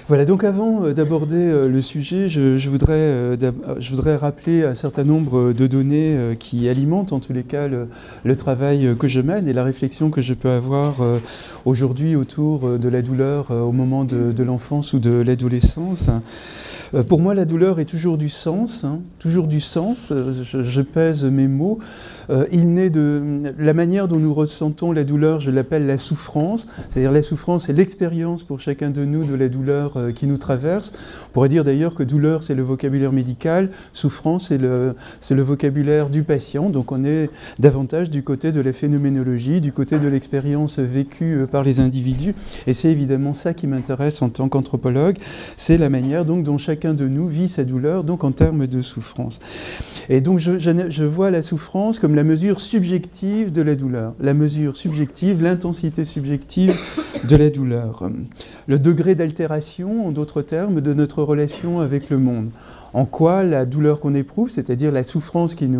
Voilà, donc avant d'aborder le sujet, je voudrais rappeler un certain nombre de données qui alimentent en tous les cas le travail que je mène et la réflexion que je peux avoir aujourd'hui autour de la douleur au moment de l'enfance ou de l'adolescence. Pour moi, la douleur est toujours du sens, toujours du sens. Je pèse mes mots. Il naît de la manière dont nous ressentons la douleur, je l'appelle la souffrance. C'est-à-dire la souffrance, c'est l'expérience pour chacun de nous de la douleur qui nous traverse. On pourrait dire d'ailleurs que douleur, c'est le vocabulaire médical, souffrance, c'est le vocabulaire du patient. Donc on est davantage du côté de la phénoménologie, du côté de l'expérience vécue par les individus. Et c'est évidemment ça qui m'intéresse en tant qu'anthropologue. C'est la manière donc dont chacun de nous vit sa douleur, donc en termes de souffrance. Et donc je vois la souffrance comme la mesure subjective de la douleur, la mesure subjective, l'intensité subjective de la douleur, le degré d'altération, en d'autres termes, de notre relation avec le monde. En quoi la douleur qu'on éprouve, c'est-à-dire la souffrance qui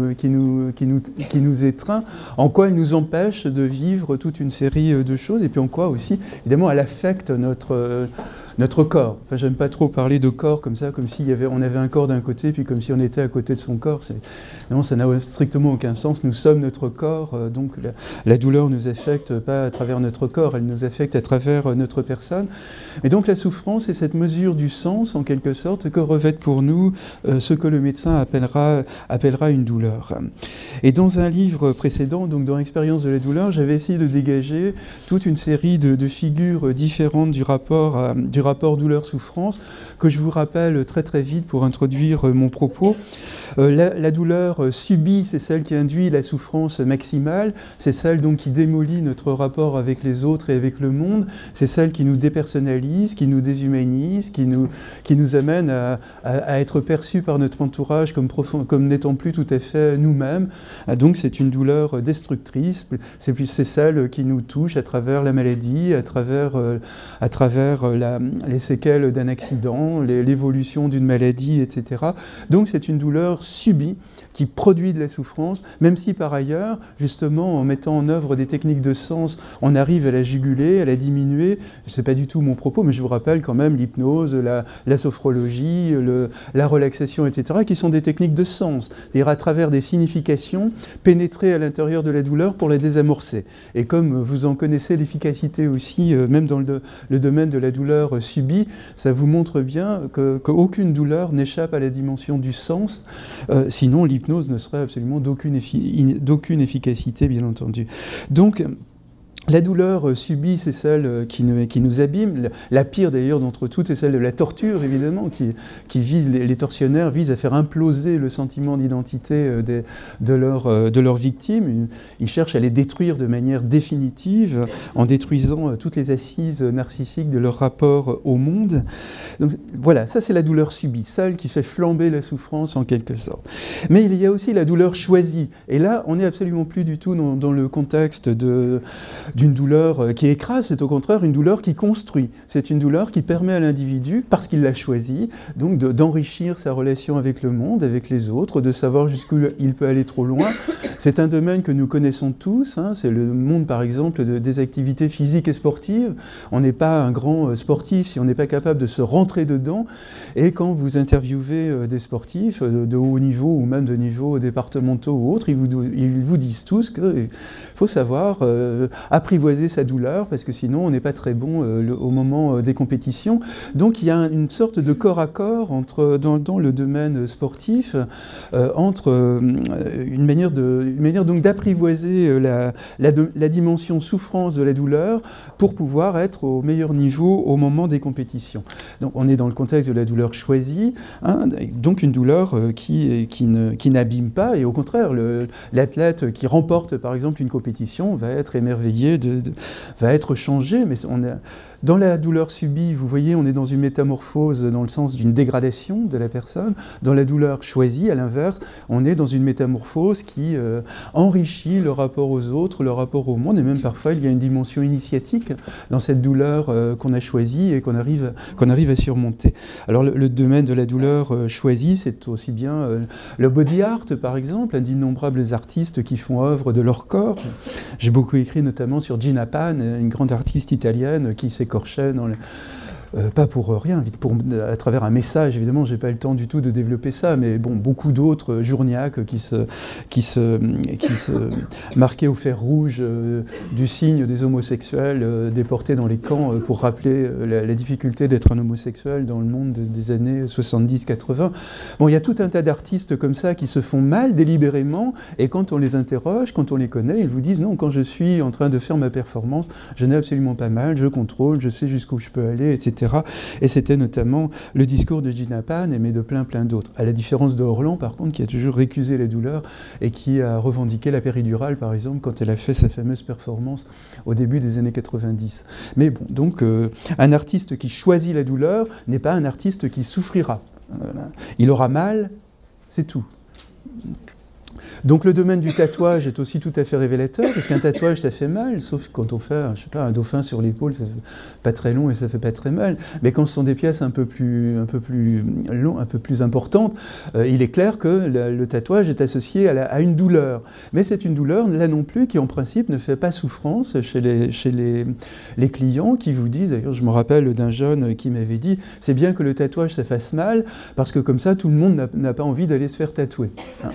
nous étreint, en quoi elle nous empêche de vivre toute une série de choses, et puis en quoi aussi, évidemment, elle affecte notre corps. Enfin, j'aime pas trop parler de corps comme ça, comme si on avait un corps d'un côté, puis comme si on était à côté de son corps. Non, ça n'a strictement aucun sens. Nous sommes notre corps, donc la douleur nous affecte pas à travers notre corps, elle nous affecte à travers notre personne. Et donc la souffrance est cette mesure du sens, en quelque sorte, que revêt pour nous ce que le médecin appellera une douleur. Et dans un livre précédent, donc dans l'expérience de la douleur, j'avais essayé de dégager toute une série de figures différentes du rapport douleur-souffrance, que je vous rappelle très très vite pour introduire mon propos. La douleur subie, c'est celle qui induit la souffrance maximale, c'est celle donc qui démolit notre rapport avec les autres et avec le monde, c'est celle qui nous dépersonnalise, qui nous déshumanise, qui nous amène à être perçus par notre entourage comme n'étant plus tout à fait nous-mêmes. Donc c'est une douleur destructrice, c'est celle qui nous touche à travers la maladie, à travers les séquelles d'un accident, l'évolution d'une maladie, etc. Donc c'est une douleur subie qui produit de la souffrance, même si par ailleurs, justement, en mettant en œuvre des techniques de sens, on arrive à la juguler, à la diminuer. Ce n'est pas du tout mon propos, mais je vous rappelle quand même l'hypnose, la sophrologie, la relaxation, etc., qui sont des techniques de sens, c'est-à-dire à travers des significations, pénétrer à l'intérieur de la douleur pour la désamorcer. Et comme vous en connaissez l'efficacité aussi, même dans le domaine de la douleur subie, ça vous montre bien qu'aucune douleur n'échappe à la dimension du sens, sinon l'hypnose ne serait absolument d'aucune efficacité, bien entendu. Donc, la douleur subie, c'est celle qui nous abîme. La pire d'ailleurs d'entre toutes, c'est celle de la torture, évidemment, qui vise, les tortionnaires visent à faire imploser le sentiment d'identité de leurs victimes. Ils cherchent à les détruire de manière définitive en détruisant toutes les assises narcissiques de leur rapport au monde. Donc voilà, ça c'est la douleur subie, celle qui fait flamber la souffrance en quelque sorte. Mais il y a aussi la douleur choisie. Et là, on n'est absolument plus du tout dans le contexte d'une douleur qui écrase, c'est au contraire une douleur qui construit. C'est une douleur qui permet à l'individu, parce qu'il l'a choisi, donc d'enrichir sa relation avec le monde, avec les autres, de savoir jusqu'où il peut aller trop loin. C'est un domaine que nous connaissons tous, c'est le monde par exemple des activités physiques et sportives. On n'est pas un grand sportif si on n'est pas capable de se rentrer dedans. Et quand vous interviewez des sportifs de haut niveau ou même de niveaux départementaux ou autres, ils vous disent tous qu'il faut savoir apprivoiser sa douleur, parce que sinon on n'est pas très bon au moment des compétitions. Donc il y a une sorte de corps à corps dans le domaine sportif, entre une manière donc d'apprivoiser la dimension souffrance de la douleur pour pouvoir être au meilleur niveau au moment des compétitions. Donc on est dans le contexte de la douleur choisie, donc une douleur qui n'abîme pas, et au contraire, l'athlète qui remporte par exemple une compétition va être émerveillé, va être changé, mais dans la douleur subie, vous voyez, on est dans une métamorphose dans le sens d'une dégradation de la personne. Dans la douleur choisie, à l'inverse, on est dans une métamorphose qui enrichit le rapport aux autres, le rapport au monde, et même parfois il y a une dimension initiatique dans cette douleur qu'on a choisie et qu'on arrive à surmonter. Alors le domaine de la douleur choisie, c'est aussi bien le body art, par exemple, d'innombrables artistes qui font œuvre de leur corps. J'ai beaucoup écrit notamment sur Gina Pan, une grande artiste italienne qui s'écorchait pas pour rien, à travers un message, évidemment, j'ai pas le temps du tout de développer ça, mais bon, beaucoup d'autres, Journiac qui se marquait au fer rouge du signe des homosexuels déportés dans les camps pour rappeler la difficulté d'être un homosexuel dans le monde des années 70-80. Bon, il y a tout un tas d'artistes comme ça qui se font mal délibérément, et quand on les interroge, quand on les connaît, ils vous disent non, quand je suis en train de faire ma performance, je n'ai absolument pas mal, je contrôle, je sais jusqu'où je peux aller, etc. Et c'était notamment le discours de Gina Pan, mais de plein d'autres. À la différence de Orlan, par contre, qui a toujours récusé la douleur et qui a revendiqué la péridurale, par exemple, quand elle a fait sa fameuse performance au début des années 90. Mais bon, donc, un artiste qui choisit la douleur n'est pas un artiste qui souffrira. Il aura mal, c'est tout. Donc le domaine du tatouage est aussi tout à fait révélateur, parce qu'un tatouage ça fait mal, sauf quand on fait, je sais pas, un dauphin sur l'épaule, ça fait pas très long et ça fait pas très mal. Mais quand ce sont des pièces un peu plus longues, un peu plus importantes, il est clair que le tatouage est associé à une douleur. Mais c'est une douleur, là non plus, qui en principe ne fait pas souffrance chez les clients qui vous disent, d'ailleurs je me rappelle d'un jeune qui m'avait dit, c'est bien que le tatouage ça fasse mal, parce que comme ça tout le monde n'a pas envie d'aller se faire tatouer.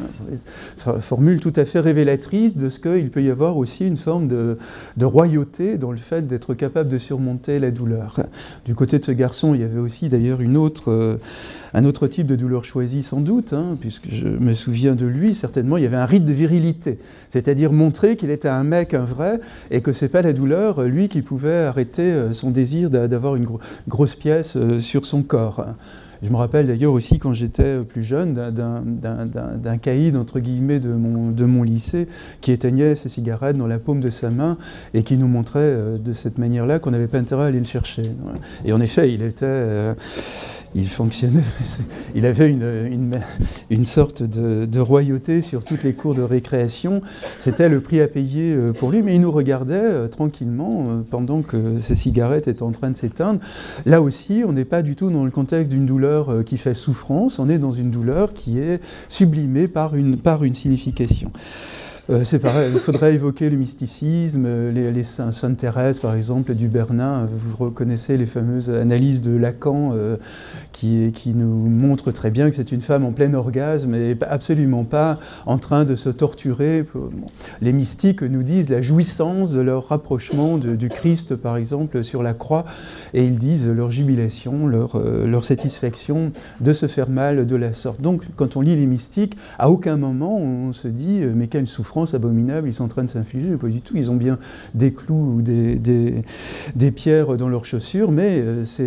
Formule tout à fait révélatrice de ce qu'il peut y avoir aussi une forme de royauté dans le fait d'être capable de surmonter la douleur. Du côté de ce garçon, il y avait aussi d'ailleurs un autre type de douleur choisie sans doute, puisque je me souviens de lui, certainement, il y avait un rite de virilité, c'est-à-dire montrer qu'il était un mec, un vrai, et que c'est pas la douleur, lui, qui pouvait arrêter son désir d'avoir une grosse pièce sur son corps. Je me rappelle d'ailleurs aussi quand j'étais plus jeune d'un caïd entre guillemets de mon lycée qui éteignait ses cigarettes dans la paume de sa main et qui nous montrait de cette manière-là qu'on n'avait pas intérêt à aller le chercher. Et en effet, il fonctionnait, il avait une sorte de royauté sur toutes les cours de récréation. C'était le prix à payer pour lui, mais il nous regardait tranquillement pendant que ses cigarettes étaient en train de s'éteindre. Là aussi, on n'est pas du tout dans le contexte d'une douleur qui fait souffrance, on est dans une douleur qui est sublimée par une signification. C'est pareil, il faudrait évoquer le mysticisme, les Sainte Thérèse par exemple, du Bernin. Vous reconnaissez les fameuses analyses de Lacan qui nous montrent très bien que c'est une femme en plein orgasme et absolument pas en train de se torturer. Les mystiques nous disent la jouissance de leur rapprochement du Christ par exemple sur la croix, et ils disent leur jubilation, leur satisfaction de se faire mal de la sorte. Donc quand on lit les mystiques, à aucun moment on se dit mais quelle souffrance abominable ils sont en train de s'infliger, pas du tout, ils ont bien des clous ou des pierres dans leurs chaussures, mais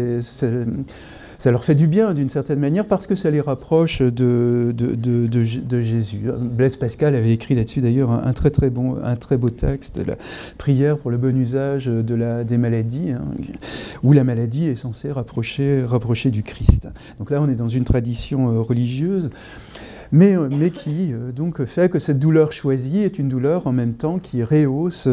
ça leur fait du bien d'une certaine manière parce que ça les rapproche de Jésus. Blaise Pascal avait écrit là-dessus d'ailleurs un très beau texte, la prière pour le bon usage des maladies, où la maladie est censée rapprocher du Christ. Donc là on est dans une tradition religieuse, mais qui donc fait que cette douleur choisie est une douleur en même temps qui rehausse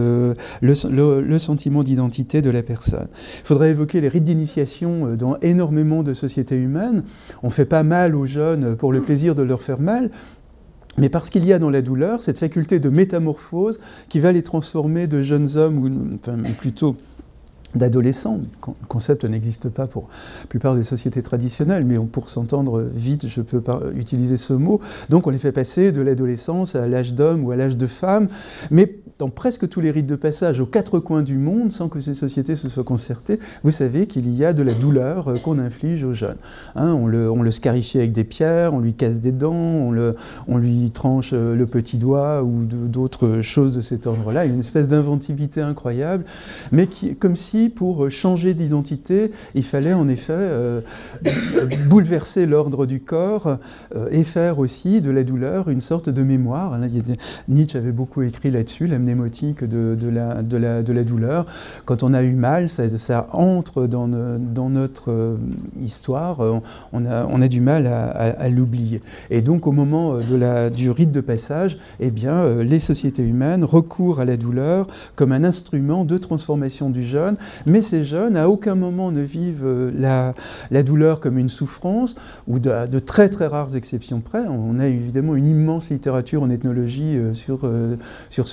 le sentiment d'identité de la personne. Il faudrait évoquer les rites d'initiation dans énormément de sociétés humaines. On ne fait pas mal aux jeunes pour le plaisir de leur faire mal, mais parce qu'il y a dans la douleur cette faculté de métamorphose qui va les transformer de jeunes hommes, ou plutôt d'adolescents. Le concept n'existe pas pour la plupart des sociétés traditionnelles, mais pour s'entendre vite, je peux pas utiliser ce mot. Donc on les fait passer de l'adolescence à l'âge d'homme ou à l'âge de femme, mais dans presque tous les rites de passage aux quatre coins du monde, sans que ces sociétés se soient concertées, vous savez qu'il y a de la douleur qu'on inflige aux jeunes. On le scarifie avec des pierres, on lui casse des dents, on lui tranche le petit doigt ou d'autres choses de cet ordre-là. Il y a une espèce d'inventivité incroyable, mais comme si pour changer d'identité, il fallait en effet bouleverser l'ordre du corps et faire aussi de la douleur une sorte de mémoire. Nietzsche avait beaucoup écrit là-dessus, la mnémotique de la douleur. Quand on a eu mal, ça entre dans notre histoire, on a du mal à l'oublier. Et donc au moment du rite de passage, eh bien, les sociétés humaines recourent à la douleur comme un instrument de transformation du jeune. Mais ces jeunes, à aucun moment ne vivent la douleur comme une souffrance, ou de très très rares exceptions près. On a évidemment une immense littérature en ethnologie sur ce domaine.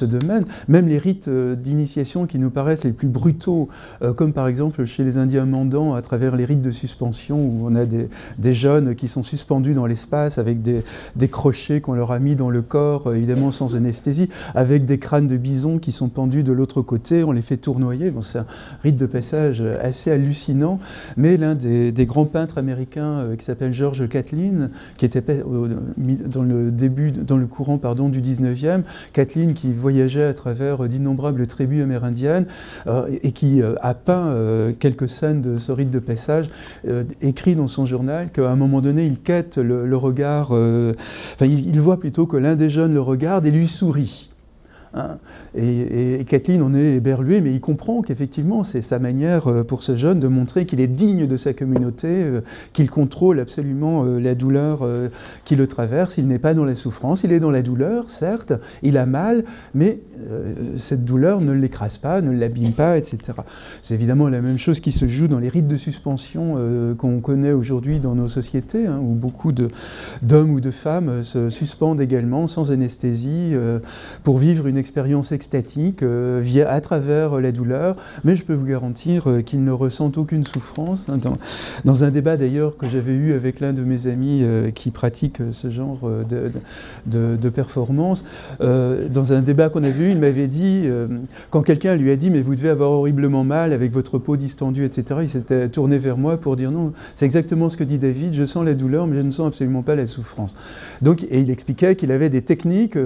même les rites d'initiation qui nous paraissent les plus brutaux, comme par exemple chez les Indiens mandants, à travers les rites de suspension, où on a des jeunes qui sont suspendus dans l'espace avec des crochets qu'on leur a mis dans le corps, évidemment sans anesthésie, avec des crânes de bison qui sont pendus de l'autre côté, on les fait tournoyer. Bon, c'est un rite de passage assez hallucinant, mais l'un des grands peintres américains qui s'appelle George Catlin, qui était dans le courant du 19e, Catlin qui voyageait à travers d'innombrables tribus amérindiennes et qui a peint quelques scènes de ce rite de passage, écrit dans son journal qu'à un moment donné, il quête le regard, il voit plutôt que l'un des jeunes le regarde et lui sourit. Hein. Et Catlin en est éberlué, mais il comprend qu'effectivement, c'est sa manière pour ce jeune de montrer qu'il est digne de sa communauté, qu'il contrôle absolument la douleur qui le traverse. Il n'est pas dans la souffrance, il est dans la douleur, certes, il a mal, mais cette douleur ne l'écrase pas, ne l'abîme pas, etc. C'est évidemment la même chose qui se joue dans les rites de suspension qu'on connaît aujourd'hui dans nos sociétés, où beaucoup d'hommes ou de femmes se suspendent également sans anesthésie pour vivre une expérience extatique à travers la douleur, mais je peux vous garantir qu'ils ne ressentent aucune souffrance. Dans un débat d'ailleurs que j'avais eu avec l'un de mes amis qui pratique ce genre de performance, dans un débat qu'on avait eu, il m'avait dit, quand quelqu'un lui a dit « mais vous devez avoir horriblement mal avec votre peau distendue, etc. », il s'était tourné vers moi pour dire « non, c'est exactement ce que dit David, je sens la douleur, mais je ne sens absolument pas la souffrance ». Et il expliquait qu'il avait des techniques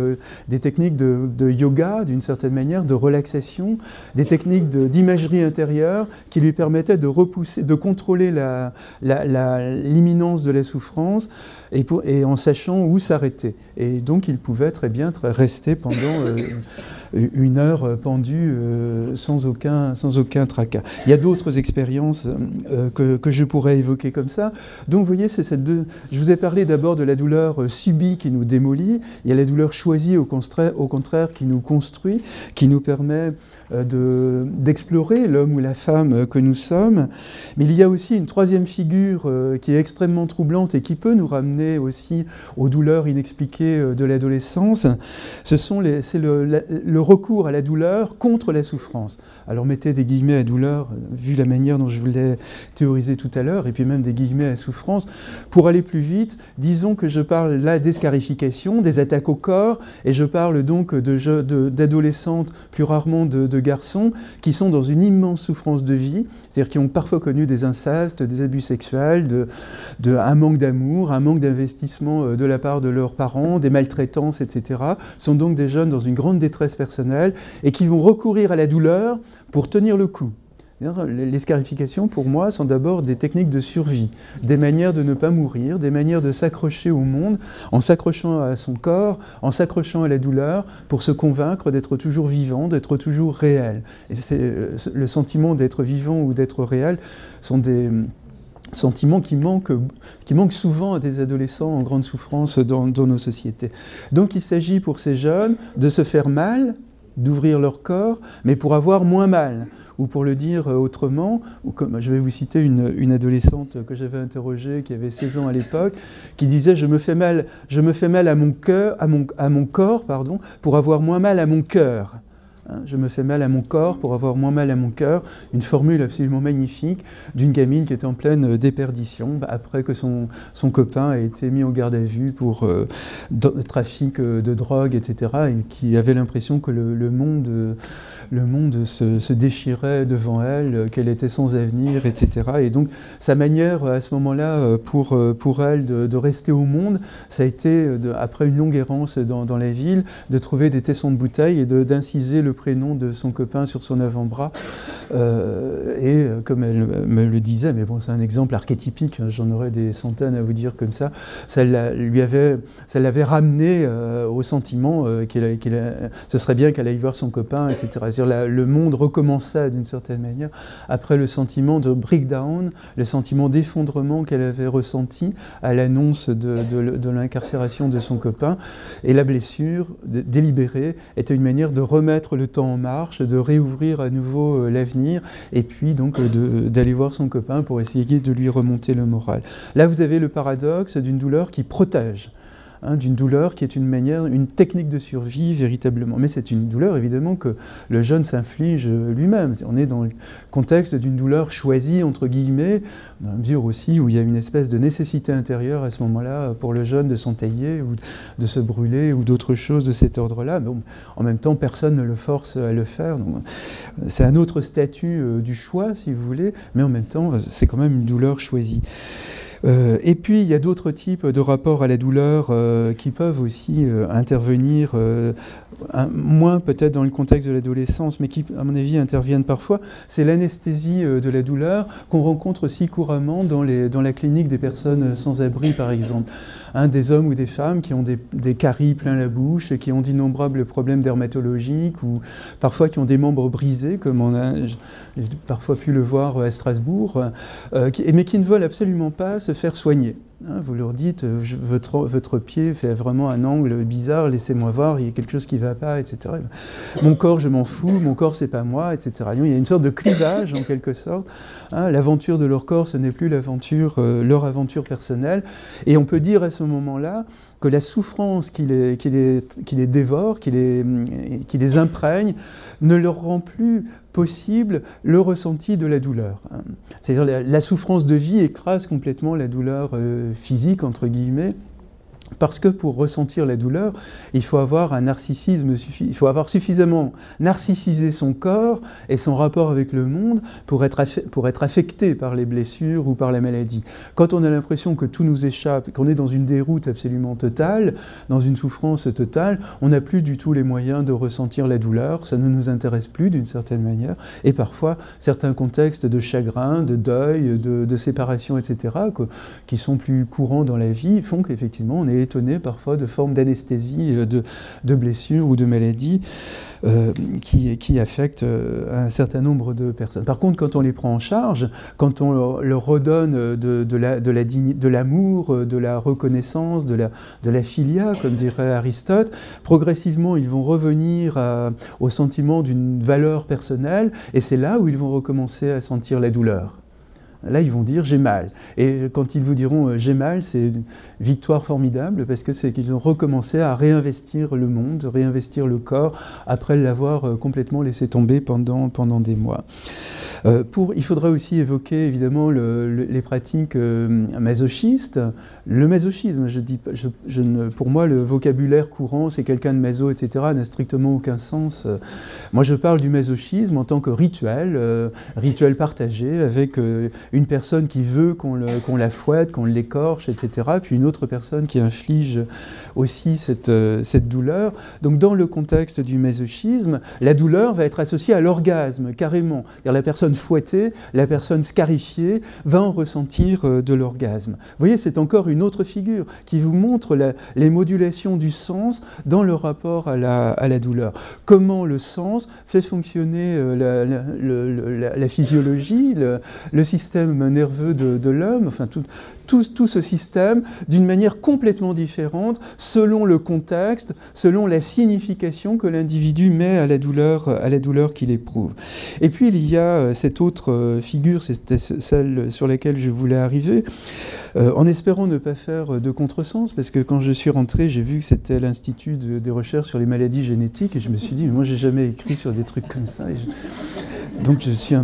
de yoga, d'une certaine manière, de relaxation, des techniques d'imagerie intérieure qui lui permettaient de repousser, de contrôler l'imminence de la souffrance et en sachant où s'arrêter. Et donc il pouvait très bien rester pendant une heure pendu sans aucun tracas. Il y a d'autres expériences que je pourrais évoquer comme ça. Donc vous voyez, je vous ai parlé d'abord de la douleur subie qui nous démolit. Il y a la douleur choisie au contraire qui nous construit, qui nous permet d'explorer l'homme ou la femme que nous sommes. Mais il y a aussi une troisième figure qui est extrêmement troublante et qui peut nous ramener aussi aux douleurs inexpliquées de l'adolescence. C'est le recours à la douleur contre la souffrance. Alors mettez des guillemets à douleur, vu la manière dont je vous l'ai théorisé tout à l'heure, et puis même des guillemets à souffrance. Pour aller plus vite, disons que je parle là d'escarification, des attaques au corps, et je parle donc d'adolescentes, plus rarement de garçons, qui sont dans une immense souffrance de vie, c'est-à-dire qui ont parfois connu des incestes, des abus sexuels, un manque d'amour, un manque d'investissement de la part de leurs parents, des maltraitances, etc. Sont donc des jeunes dans une grande détresse personnelle et qui vont recourir à la douleur pour tenir le coup. Les scarifications, pour moi, sont d'abord des techniques de survie, des manières de ne pas mourir, des manières de s'accrocher au monde, en s'accrochant à son corps, en s'accrochant à la douleur, pour se convaincre d'être toujours vivant, d'être toujours réel. Et le sentiment d'être vivant ou d'être réel sont des sentiments qui manquent souvent à des adolescents en grande souffrance dans nos sociétés. Donc il s'agit pour ces jeunes de se faire mal, d'ouvrir leur corps, mais pour avoir moins mal. Ou pour le dire autrement, je vais vous citer une adolescente que j'avais interrogée, qui avait 16 ans à l'époque, qui disait « je me fais mal à mon corps, pour avoir moins mal à mon cœur ». Je me fais mal à mon corps pour avoir moins mal à mon cœur. Une formule absolument magnifique d'une gamine qui était en pleine déperdition après que son copain a été mis en garde à vue pour trafic de drogue, etc. et qui avait l'impression que le monde se déchirait devant elle, qu'elle était sans avenir, etc. Et donc sa manière à ce moment-là pour elle de rester au monde, ça a été, après une longue errance dans la ville, de trouver des tessons de bouteille et d'inciser le prénom de son copain sur son avant-bras. Et comme elle me le disait, mais bon, c'est un exemple archétypique, j'en aurais des centaines à vous dire comme ça, ça l'avait ramené au sentiment ce serait bien qu'elle aille voir son copain, etc. C'est-à-dire le monde recommençait d'une certaine manière après le sentiment de breakdown, le sentiment d'effondrement qu'elle avait ressenti à l'annonce de l'incarcération de son copain. Et la blessure délibérée était une manière de remettre le temps en marche, de réouvrir à nouveau l'avenir, et puis donc d'aller voir son copain pour essayer de lui remonter le moral. Là, vous avez le paradoxe d'une douleur qui protège. hein, d'une douleur qui est une technique de survie véritablement. Mais c'est une douleur évidemment que le jeune s'inflige lui-même. On est dans le contexte d'une douleur choisie entre guillemets, dans la mesure aussi où il y a une espèce de nécessité intérieure à ce moment-là pour le jeune de s'entailler ou de se brûler ou d'autres choses de cet ordre-là. Mais bon, en même temps, personne ne le force à le faire. Donc, c'est un autre statut du choix, si vous voulez, mais en même temps, c'est quand même une douleur choisie. Et puis, il y a d'autres types de rapports à la douleur qui peuvent aussi intervenir, moins peut-être dans le contexte de l'adolescence, mais qui, à mon avis, interviennent parfois. C'est l'anesthésie de la douleur qu'on rencontre aussi couramment dans la clinique des personnes sans abri, par exemple. Hein, des hommes ou des femmes qui ont des caries plein la bouche, qui ont d'innombrables problèmes dermatologiques, ou parfois qui ont des membres brisés, comme j'ai parfois pu le voir à Strasbourg, mais qui ne veulent absolument pas se faire soigner. Hein, vous leur dites, votre pied fait vraiment un angle bizarre, laissez-moi voir, il y a quelque chose qui ne va pas, etc. Mon corps, je m'en fous, mon corps, c'est pas moi, etc. Il y a une sorte de clivage, en quelque sorte. Hein, l'aventure de leur corps, ce n'est plus leur aventure personnelle. Et on peut dire à ce moment-là que la souffrance qui les dévore, qui les imprègne, ne leur rend plus possible le ressenti de la douleur. C'est-à-dire la souffrance de vie écrase complètement la douleur physique, entre guillemets, parce que pour ressentir la douleur, il faut avoir un narcissisme, il faut avoir suffisamment narcissisé son corps et son rapport avec le monde pour être affecté par les blessures ou par la maladie. Quand on a l'impression que tout nous échappe, qu'on est dans une déroute absolument totale, dans une souffrance totale, on n'a plus du tout les moyens de ressentir la douleur, ça ne nous intéresse plus d'une certaine manière, et parfois certains contextes de chagrin, de deuil, de séparation, etc., qui sont plus courants dans la vie, font qu'effectivement on est étonné parfois de formes d'anesthésie, de blessures ou de maladies qui affectent un certain nombre de personnes. Par contre, quand on les prend en charge, quand on leur redonne de l'amour, de la reconnaissance, de la philia, comme dirait Aristote, progressivement ils vont revenir au sentiment d'une valeur personnelle, et c'est là où ils vont recommencer à sentir la douleur. Là, ils vont dire « j'ai mal ». Et quand ils vous diront « j'ai mal », c'est une victoire formidable parce que c'est qu'ils ont recommencé à réinvestir le monde, réinvestir le corps après l'avoir complètement laissé tomber pendant des mois. Il faudrait aussi évoquer évidemment les pratiques masochistes. Le masochisme, pour moi, le vocabulaire courant, c'est quelqu'un de maso, etc., n'a strictement aucun sens. Moi, je parle du masochisme en tant que rituel partagé avec une personne qui veut qu'on la fouette, qu'on l'écorche, etc., puis une autre personne qui inflige aussi cette douleur. Donc, dans le contexte du masochisme, la douleur va être associée à l'orgasme, carrément. C'est-à-dire la personne fouettée, la personne scarifiée va en ressentir de l'orgasme. Vous voyez, c'est encore une autre figure qui vous montre les modulations du sens dans le rapport à la douleur. Comment le sens fait fonctionner la physiologie, le système nerveux de l'homme, enfin tout ce système d'une manière complètement différente selon le contexte, selon la signification que l'individu met à la douleur qu'il éprouve. Et puis il y a cette autre figure, c'était celle sur laquelle je voulais arriver, en espérant ne pas faire de contresens, parce que quand je suis rentré, j'ai vu que c'était l'Institut des recherches sur les maladies génétiques, et je me suis dit, mais moi j'ai jamais écrit sur des trucs comme ça, donc je suis un...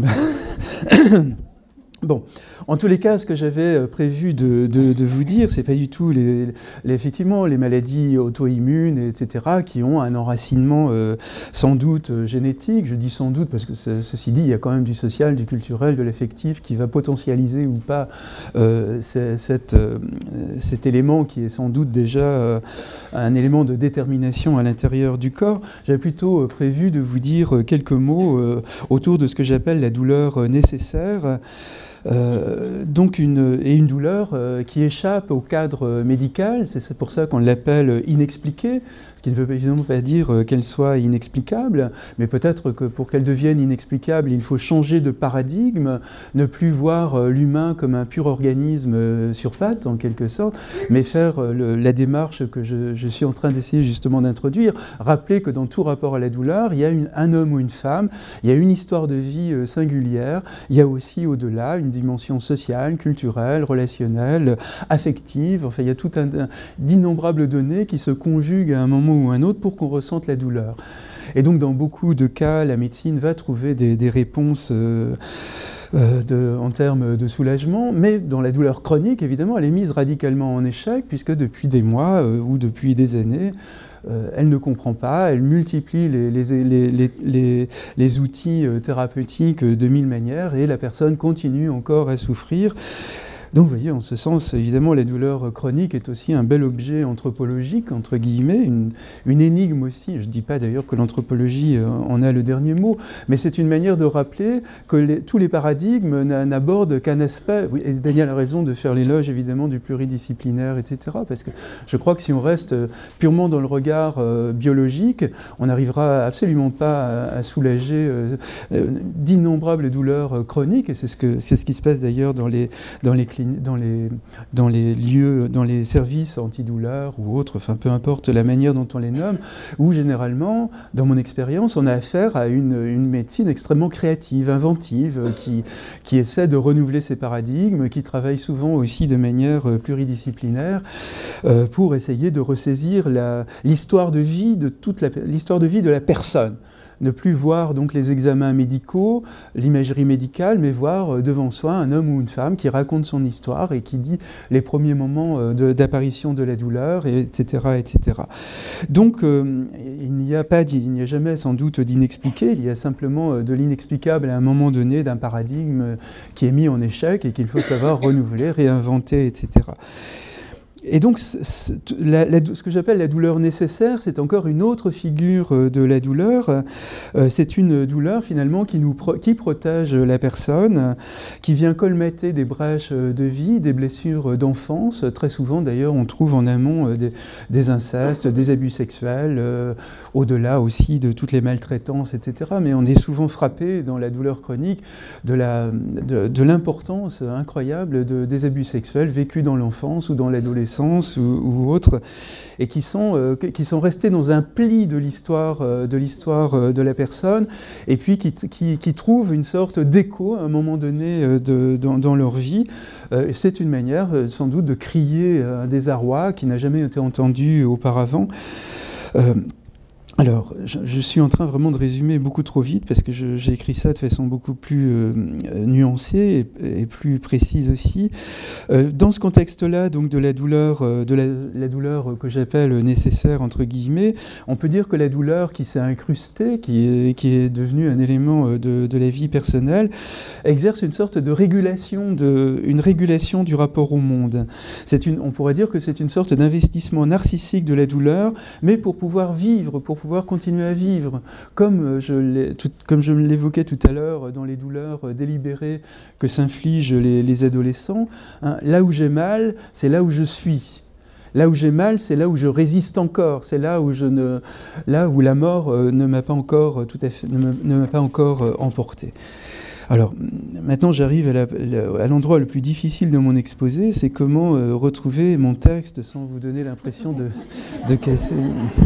Bon, en tous les cas, ce que j'avais prévu de vous dire, c'est pas du tout effectivement les maladies auto-immunes, etc., qui ont un enracinement sans doute génétique. Je dis sans doute parce que ceci dit, il y a quand même du social, du culturel, de l'affectif qui va potentialiser ou pas cet élément qui est sans doute déjà un élément de détermination à l'intérieur du corps. J'avais plutôt prévu de vous dire quelques mots autour de ce que j'appelle la douleur nécessaire. Donc une douleur qui échappe au cadre médical, c'est pour ça qu'on l'appelle inexpliquée, ce qui ne veut évidemment pas dire qu'elle soit inexplicable, mais peut-être que pour qu'elle devienne inexplicable, il faut changer de paradigme, ne plus voir l'humain comme un pur organisme sur pattes, en quelque sorte, mais faire la démarche que je suis en train d'essayer justement d'introduire, rappeler que dans tout rapport à la douleur, il y a un homme ou une femme, il y a une histoire de vie singulière, il y a aussi au-delà une dimension sociale, culturelle, relationnelle, affective. Enfin, il y a tout d'innombrables données qui se conjuguent à un moment ou à un autre pour qu'on ressente la douleur. Et donc, dans beaucoup de cas, la médecine va trouver des réponses en termes de soulagement, mais dans la douleur chronique, évidemment, elle est mise radicalement en échec, puisque depuis des mois ou depuis des années, elle ne comprend pas, elle multiplie les outils thérapeutiques de mille manières, et la personne continue encore à souffrir. Donc, vous voyez, en ce sens, évidemment, la douleur chronique est aussi un bel objet anthropologique, entre guillemets, une énigme aussi. Je ne dis pas d'ailleurs que l'anthropologie en a le dernier mot, mais c'est une manière de rappeler que tous les paradigmes n'abordent qu'un aspect. Oui, et Daniel a raison de faire l'éloge, évidemment, du pluridisciplinaire, etc. Parce que je crois que si on reste purement dans le regard biologique, on n'arrivera absolument pas à soulager d'innombrables douleurs chroniques, et c'est ce qui se passe d'ailleurs dans les lieux, dans les services antidouleurs ou autres, enfin peu importe la manière dont on les nomme, où généralement, dans mon expérience, on a affaire à une médecine extrêmement créative, inventive, qui essaie de renouveler ses paradigmes, qui travaille souvent aussi de manière pluridisciplinaire pour essayer de ressaisir l'histoire de vie de la personne. Ne plus voir donc les examens médicaux, l'imagerie médicale, mais voir devant soi un homme ou une femme qui raconte son histoire et qui dit les premiers moments d'apparition de la douleur, etc., etc. Donc, il n'y a jamais sans doute d'inexpliqué, il y a simplement de l'inexplicable à un moment donné d'un paradigme qui est mis en échec et qu'il faut savoir renouveler, réinventer, etc. Et donc, ce que j'appelle la douleur nécessaire, c'est encore une autre figure de la douleur. C'est une douleur, finalement, qui protège la personne, qui vient colmater des brèches de vie, des blessures d'enfance. Très souvent, d'ailleurs, on trouve en amont des incestes, des abus sexuels, au-delà aussi de toutes les maltraitances, etc. Mais on est souvent frappé, dans la douleur chronique, de l'importance incroyable des abus sexuels vécus dans l'enfance ou dans l'adolescence, ou autres, et qui sont restés dans un pli de l'histoire de la personne, et puis qui trouvent une sorte d'écho à un moment donné dans leur vie. C'est une manière sans doute de crier un désarroi qui n'a jamais été entendu auparavant. Alors, je suis en train vraiment de résumer beaucoup trop vite parce que j'ai écrit ça de façon beaucoup plus nuancée et plus précise aussi. Dans ce contexte-là, donc de la douleur que j'appelle nécessaire entre guillemets, on peut dire que la douleur qui s'est incrustée, qui est devenue un élément de la vie personnelle, exerce une sorte de régulation du rapport au monde. On pourrait dire que c'est une sorte d'investissement narcissique de la douleur, mais pour pouvoir vivre, pour pouvoir continuer à vivre, comme je l'évoquais tout à l'heure dans les douleurs délibérées que s'infligent les adolescents. Hein, là où j'ai mal, c'est là où je suis. Là où j'ai mal, c'est là où je résiste encore. C'est là où la mort ne m'a pas encore emporté. Alors, maintenant j'arrive à l'endroit le plus difficile de mon exposé, c'est comment retrouver mon texte sans vous donner l'impression de casser.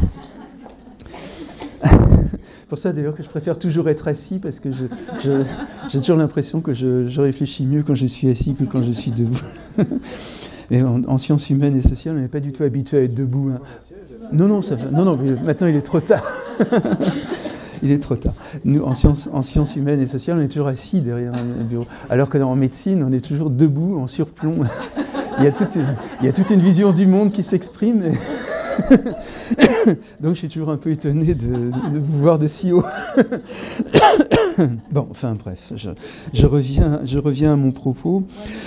Pour ça d'ailleurs que je préfère toujours être assis, parce que j'ai toujours l'impression que je réfléchis mieux quand je suis assis que quand je suis debout. Et en sciences humaines et sociales, on n'est pas du tout habitué à être debout. Hein. Non, ça va. Non, mais maintenant il est trop tard. Il est trop tard. Nous, en sciences humaines et sociales, on est toujours assis derrière un bureau. Alors que en médecine, on est toujours debout, en surplomb. Il y a toute une vision du monde qui s'exprime. Donc je suis toujours un peu étonné de vous voir de si haut. Bon, enfin bref, je reviens à mon propos.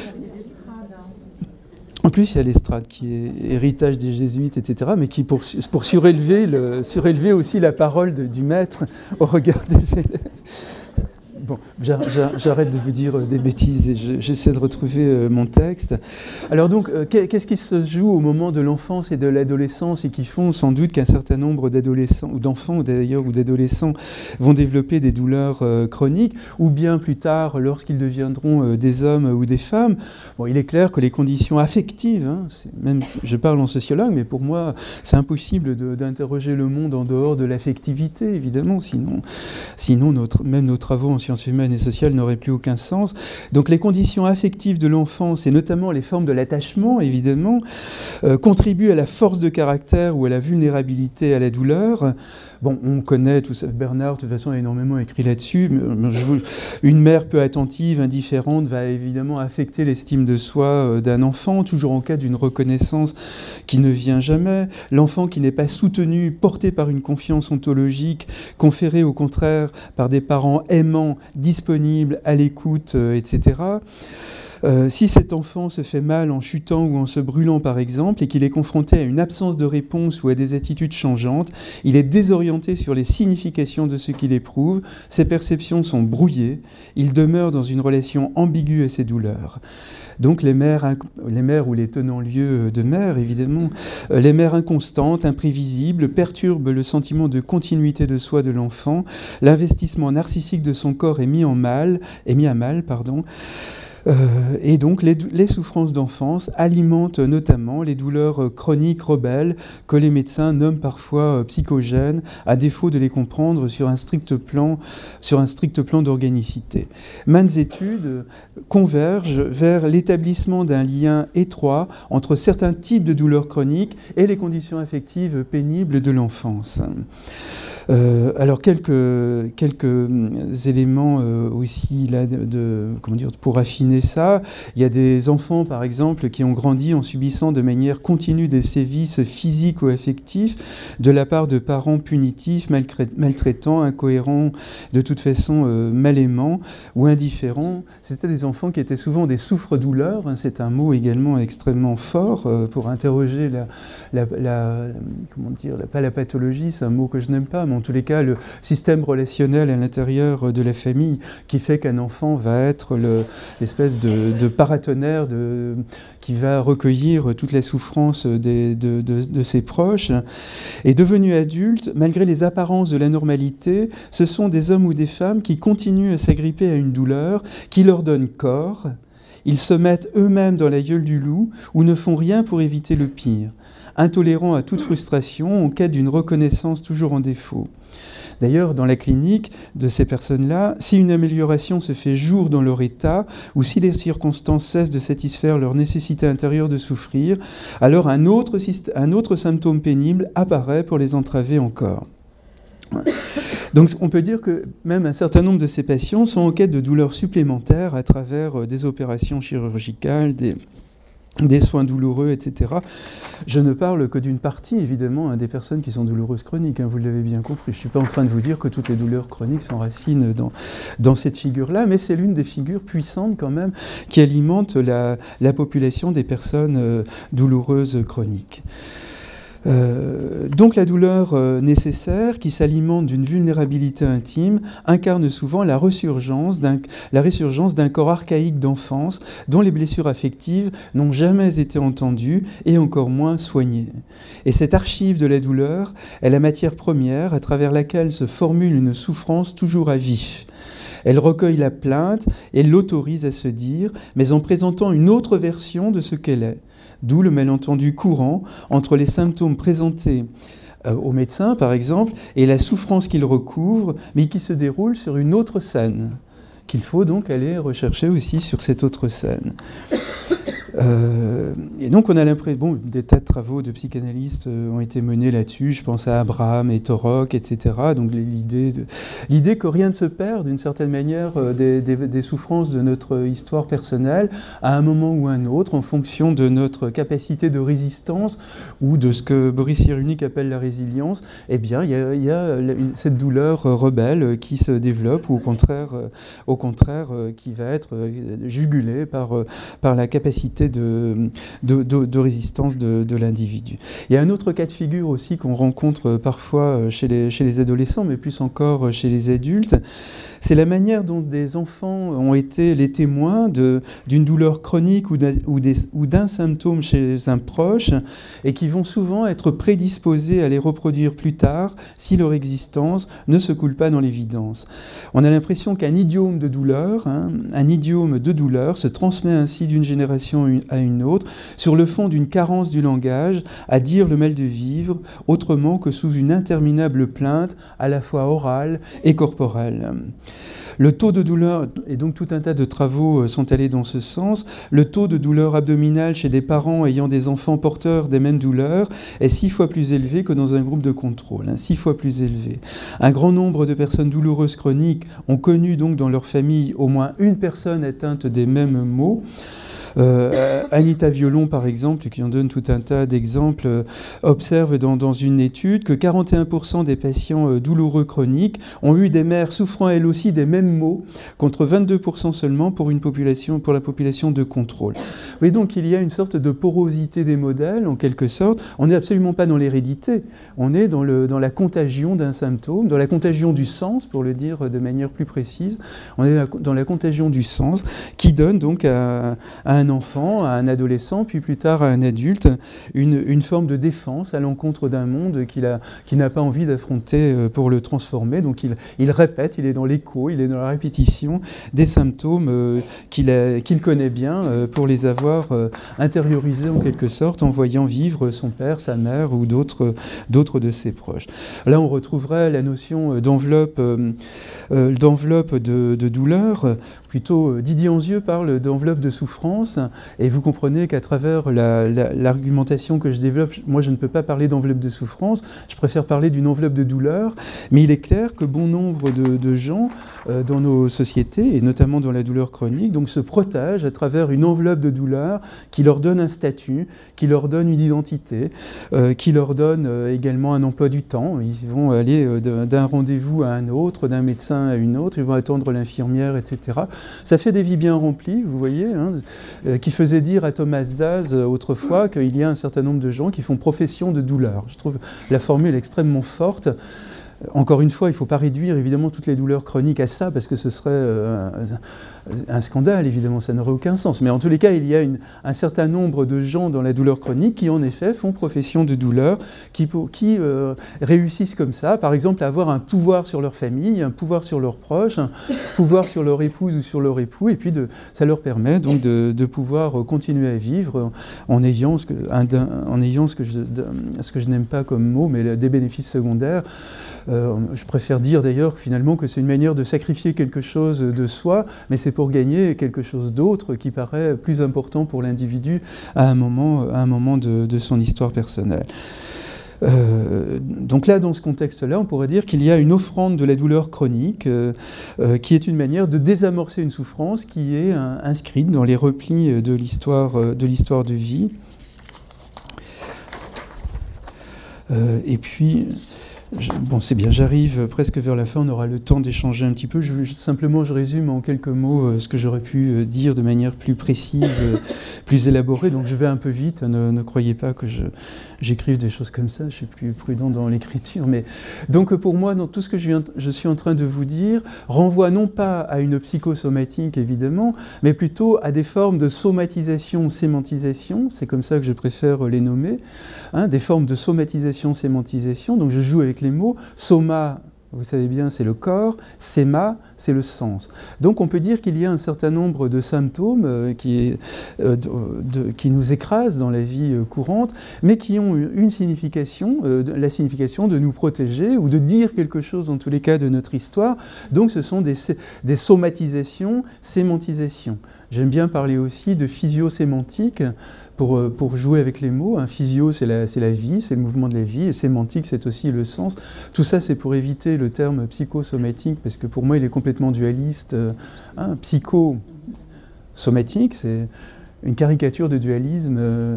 En plus, il y a l'estrade qui est héritage des jésuites, etc., mais qui pour surélever aussi la parole du maître au regard des élèves. Bon, j'arrête de vous dire des bêtises et j'essaie de retrouver mon texte. Alors donc, qu'est-ce qui se joue au moment de l'enfance et de l'adolescence et qui font sans doute qu'un certain nombre d'adolescents, ou d'enfants d'ailleurs, ou d'adolescents vont développer des douleurs chroniques, ou bien plus tard, lorsqu'ils deviendront des hommes ou des femmes. Bon, il est clair que les conditions affectives, hein, même si je parle en sociologue, mais pour moi, c'est impossible d'interroger le monde en dehors de l'affectivité, évidemment, sinon même nos travaux en sciences humaines humaine et sociale n'aurait plus aucun sens. Donc les conditions affectives de l'enfance, et notamment les formes de l'attachement, évidemment, contribuent à la force de caractère ou à la vulnérabilité à la douleur. Bon, on connaît tout ça, Bernard, de toute façon, a énormément écrit là-dessus. Une mère peu attentive, indifférente, va évidemment affecter l'estime de soi d'un enfant, toujours en cas d'une reconnaissance qui ne vient jamais. L'enfant qui n'est pas soutenu, porté par une confiance ontologique, conférée au contraire par des parents aimants, disponibles, à l'écoute, etc. Si cet enfant se fait mal en chutant ou en se brûlant, par exemple, et qu'il est confronté à une absence de réponse ou à des attitudes changeantes, il est désorienté sur les significations de ce qu'il éprouve, ses perceptions sont brouillées, il demeure dans une relation ambiguë à ses douleurs. Donc les mères ou les tenants-lieux de mères, évidemment, les mères inconstantes, imprévisibles, perturbent le sentiment de continuité de soi de l'enfant, l'investissement narcissique de son corps est mis à mal. Et donc les souffrances d'enfance alimentent notamment les douleurs chroniques rebelles que les médecins nomment parfois psychogènes, à défaut de les comprendre sur un strict plan d'organicité. Maintes études convergent vers l'établissement d'un lien étroit entre certains types de douleurs chroniques et les conditions affectives pénibles de l'enfance. Alors quelques éléments aussi là pour affiner ça. Il y a des enfants par exemple qui ont grandi en subissant de manière continue des sévices physiques ou affectifs de la part de parents punitifs, maltraitants, incohérents, de toute façon mal aimants ou indifférents. C'était des enfants qui étaient souvent des souffres-douleurs. Hein, c'est un mot également extrêmement fort pour interroger pas la pathologie, c'est un mot que je n'aime pas, mais en tous les cas, le système relationnel à l'intérieur de la famille qui fait qu'un enfant va être l'espèce de paratonnerre qui va recueillir toute la souffrance de ses proches. Et devenus adultes, malgré les apparences de la normalité, ce sont des hommes ou des femmes qui continuent à s'agripper à une douleur qui leur donne corps. Ils se mettent eux-mêmes dans la gueule du loup ou ne font rien pour éviter le pire, intolérants à toute frustration, en quête d'une reconnaissance toujours en défaut. D'ailleurs, dans la clinique de ces personnes-là, si une amélioration se fait jour dans leur état, ou si les circonstances cessent de satisfaire leur nécessité intérieure de souffrir, alors un autre symptôme pénible apparaît pour les entraver encore. Donc on peut dire que même un certain nombre de ces patients sont en quête de douleurs supplémentaires à travers des opérations chirurgicales, des soins douloureux, etc. Je ne parle que d'une partie, évidemment, des personnes qui sont douloureuses chroniques, hein, vous l'avez bien compris. Je ne suis pas en train de vous dire que toutes les douleurs chroniques s'enracinent dans cette figure-là, mais c'est l'une des figures puissantes quand même qui alimente la population des personnes douloureuses chroniques. Donc la douleur nécessaire, qui s'alimente d'une vulnérabilité intime, incarne souvent la résurgence d'un corps archaïque d'enfance dont les blessures affectives n'ont jamais été entendues et encore moins soignées. Et cette archive de la douleur est la matière première à travers laquelle se formule une souffrance toujours à vif. Elle recueille la plainte et l'autorise à se dire, mais en présentant une autre version de ce qu'elle est. D'où le malentendu courant entre les symptômes présentés au médecin, par exemple, et la souffrance qu'il recouvre, mais qui se déroule sur une autre scène, qu'il faut donc aller rechercher aussi sur cette autre scène. Et donc on a l'impression, des tas de travaux de psychanalystes ont été menés là-dessus, je pense à Abraham et Torok, etc. Donc l'idée que rien ne se perd d'une certaine manière des souffrances de notre histoire personnelle à un moment ou un autre en fonction de notre capacité de résistance ou de ce que Boris Cyrulnik appelle la résilience. Eh bien il y a cette douleur rebelle qui se développe ou au contraire qui va être jugulée par la capacité de résistance de l'individu. Il y a un autre cas de figure aussi qu'on rencontre parfois chez les adolescents, mais plus encore chez les adultes. C'est la manière dont des enfants ont été les témoins d'une douleur chronique ou d'un symptôme chez un proche et qui vont souvent être prédisposés à les reproduire plus tard si leur existence ne se coule pas dans l'évidence. On a l'impression qu'un idiome de douleur, se transmet ainsi d'une génération à une autre sur le fond d'une carence du langage à dire le mal de vivre autrement que sous une interminable plainte à la fois orale et corporelle. Le taux de douleur, et donc tout un tas de travaux sont allés dans ce sens, le taux de douleur abdominale chez des parents ayant des enfants porteurs des mêmes douleurs est 6 fois plus élevé que dans un groupe de contrôle, 6 fois plus élevé. Un grand nombre de personnes douloureuses chroniques ont connu donc dans leur famille au moins une personne atteinte des mêmes maux. Anita Violon, par exemple, qui en donne tout un tas d'exemples, observe dans une étude que 41% des patients douloureux chroniques ont eu des mères souffrant elles aussi des mêmes maux, contre 22% seulement pour la population de contrôle. Vous voyez donc qu'il y a une sorte de porosité des modèles, en quelque sorte. On n'est absolument pas dans l'hérédité, on est dans la contagion d'un symptôme, dans la contagion du sens, pour le dire de manière plus précise. On est dans la contagion du sens qui donne donc à un enfant, à un adolescent, puis plus tard à un adulte, une forme de défense à l'encontre d'un monde qu'il n'a pas envie d'affronter pour le transformer. Donc il répète, il est dans l'écho, il est dans la répétition des symptômes qu'il connaît bien pour les avoir intériorisés en quelque sorte en voyant vivre son père, sa mère ou d'autres de ses proches. Là, on retrouverait la notion d'enveloppe de douleur. Plutôt, Didier Anzieux parle d'enveloppe de souffrance, et vous comprenez qu'à travers l'argumentation que je développe, moi je ne peux pas parler d'enveloppe de souffrance, je préfère parler d'une enveloppe de douleur, mais il est clair que bon nombre de gens dans nos sociétés, et notamment dans la douleur chronique, donc se protègent à travers une enveloppe de douleur qui leur donne un statut, qui leur donne une identité, qui leur donne également un emploi du temps. Ils vont aller d'un rendez-vous à un autre, d'un médecin à une autre, ils vont attendre l'infirmière, etc. Ça fait des vies bien remplies, vous voyez, qui faisait dire à Thomas Szasz autrefois qu'il y a un certain nombre de gens qui font profession de douleur. Je trouve la formule extrêmement forte. Encore une fois, il ne faut pas réduire évidemment toutes les douleurs chroniques à ça, parce que ce serait un scandale, évidemment, ça n'aurait aucun sens. Mais en tous les cas, il y a un certain nombre de gens dans la douleur chronique qui, en effet, font profession de douleur, qui réussissent comme ça, par exemple, à avoir un pouvoir sur leur famille, un pouvoir sur leurs proches, un pouvoir sur leur épouse ou sur leur époux, et puis ça leur permet donc de pouvoir continuer à vivre en ayant ce que je n'aime pas comme mot, mais des bénéfices secondaires. Je préfère dire d'ailleurs finalement que c'est une manière de sacrifier quelque chose de soi, mais c'est pour gagner quelque chose d'autre qui paraît plus important pour l'individu à un moment de son histoire personnelle. Donc là, dans ce contexte-là, on pourrait dire qu'il y a une offrande de la douleur chronique qui est une manière de désamorcer une souffrance qui est inscrite dans les replis de l'histoire de vie. Et puis... Bon, c'est bien, j'arrive presque vers la fin, on aura le temps d'échanger un petit peu. Simplement, je résume en quelques mots ce que j'aurais pu dire de manière plus précise, plus élaborée. Donc je vais un peu vite, ne croyez pas que j'écrive des choses comme ça, je suis plus prudent dans l'écriture. Mais donc pour moi, dans tout ce que je suis en train de vous dire, renvoie non pas à une psychosomatique évidemment, mais plutôt à des formes de somatisation, sémantisation, c'est comme ça que je préfère les nommer, des formes de somatisation, sémantisation. Donc je joue avec les mots. Soma, vous savez bien, c'est le corps. Sema, c'est le sens. Donc on peut dire qu'il y a un certain nombre de symptômes qui nous écrasent dans la vie courante, mais qui ont une signification, la signification de nous protéger ou de dire quelque chose, en tous les cas, de notre histoire. Donc ce sont des somatisations, sémantisations. J'aime bien parler aussi de physio-sémantique, pour jouer avec les mots. Physio, c'est la vie, c'est le mouvement de la vie, et sémantique, c'est aussi le sens. Tout ça, c'est pour éviter le terme psychosomatique, parce que pour moi, il est complètement dualiste. Psychosomatique, c'est une caricature de dualisme.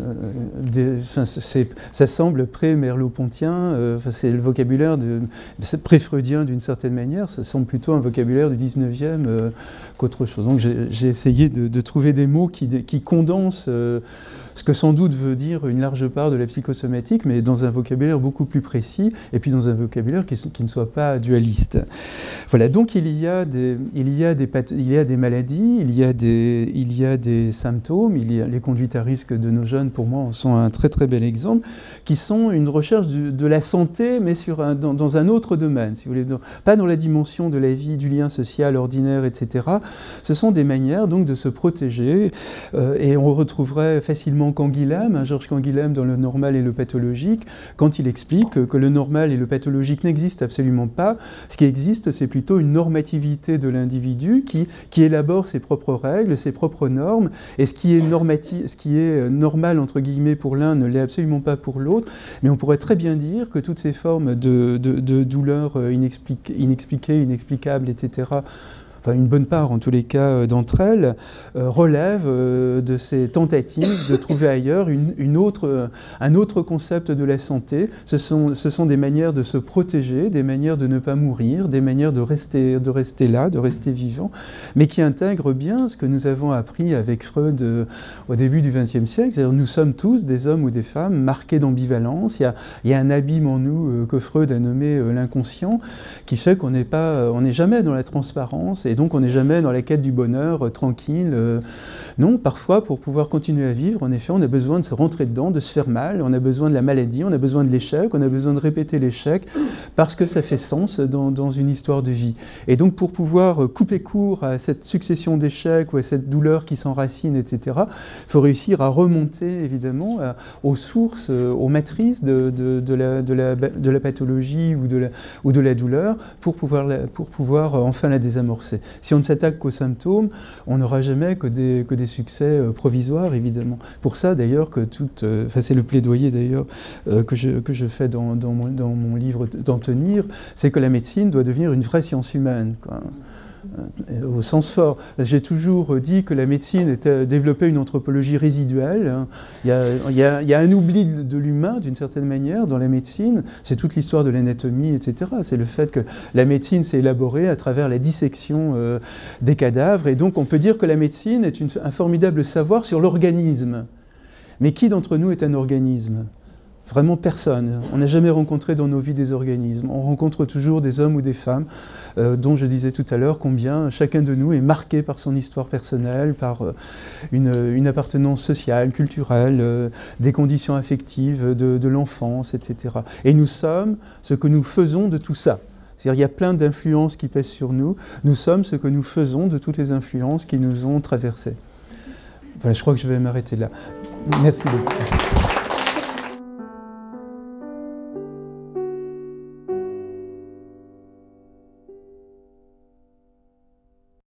Ça semble pré-merleau-pontien, c'est le vocabulaire pré-freudien d'une certaine manière, ça semble plutôt un vocabulaire du 19e qu'autre chose. Donc j'ai essayé de trouver des mots qui condensent ce que sans doute veut dire une large part de la psychosomatique, mais dans un vocabulaire beaucoup plus précis, et puis dans un vocabulaire qui ne soit pas dualiste. Voilà, donc il y a des maladies, il y a des symptômes, il y a les conduites à risque de nos jeunes, pour moi, en sont un très très bel exemple, qui sont une recherche de la santé, mais dans un autre domaine, si vous voulez, pas dans la dimension de la vie, du lien social ordinaire, etc. Ce sont des manières donc de se protéger, et on retrouverait facilement notamment Canguilhem, Georges Canguilhem dans Le normal et le pathologique, quand il explique que le normal et le pathologique n'existent absolument pas. Ce qui existe, c'est plutôt une normativité de l'individu qui élabore ses propres règles, ses propres normes, et ce qui est normal, entre guillemets, pour l'un ne l'est absolument pas pour l'autre. Mais on pourrait très bien dire que toutes ces formes de douleurs inexpliquées, inexplicables, etc., enfin une bonne part en tous les cas d'entre elles, relèvent de ces tentatives de trouver ailleurs un autre concept de la santé. Ce sont des manières de se protéger, des manières de ne pas mourir, des manières de rester là, de rester vivant, mais qui intègrent bien ce que nous avons appris avec Freud au début du XXe siècle. C'est-à-dire nous sommes tous des hommes ou des femmes marqués d'ambivalence. Il y a un abîme en nous que Freud a nommé l'inconscient, qui fait qu'on n'est jamais dans la transparence, et donc on n'est jamais dans la quête du bonheur tranquille. Non, parfois, pour pouvoir continuer à vivre, en effet, on a besoin de se rentrer dedans, de se faire mal, on a besoin de la maladie, on a besoin de l'échec, on a besoin de répéter l'échec, parce que ça fait sens dans une histoire de vie. Et donc, pour pouvoir couper court à cette succession d'échecs ou à cette douleur qui s'enracine, etc., il faut réussir à remonter, évidemment, aux sources, aux matrices de la pathologie ou de la douleur, pour pouvoir enfin la désamorcer. Si on ne s'attaque qu'aux symptômes, on n'aura jamais que des succès provisoires, évidemment. Pour ça, d'ailleurs, c'est le plaidoyer, d'ailleurs, que je fais dans mon livre D'en tenir, c'est que la médecine doit devenir une vraie science humaine, quoi. Au sens fort. J'ai toujours dit que la médecine développait une anthropologie résiduelle. Il y a un oubli de l'humain, d'une certaine manière, dans la médecine. C'est toute l'histoire de l'anatomie, etc. C'est le fait que la médecine s'est élaborée à travers la dissection des cadavres. Et donc, on peut dire que la médecine est un formidable savoir sur l'organisme. Mais qui d'entre nous est un organisme ? Vraiment personne. On n'a jamais rencontré dans nos vies des organismes. On rencontre toujours des hommes ou des femmes dont je disais tout à l'heure combien chacun de nous est marqué par son histoire personnelle, par une appartenance sociale, culturelle, des conditions affectives de l'enfance, etc. Et nous sommes ce que nous faisons de tout ça. C'est-à-dire qu'il y a plein d'influences qui pèsent sur nous. Nous sommes ce que nous faisons de toutes les influences qui nous ont traversées. Voilà, je crois que je vais m'arrêter là. Merci beaucoup.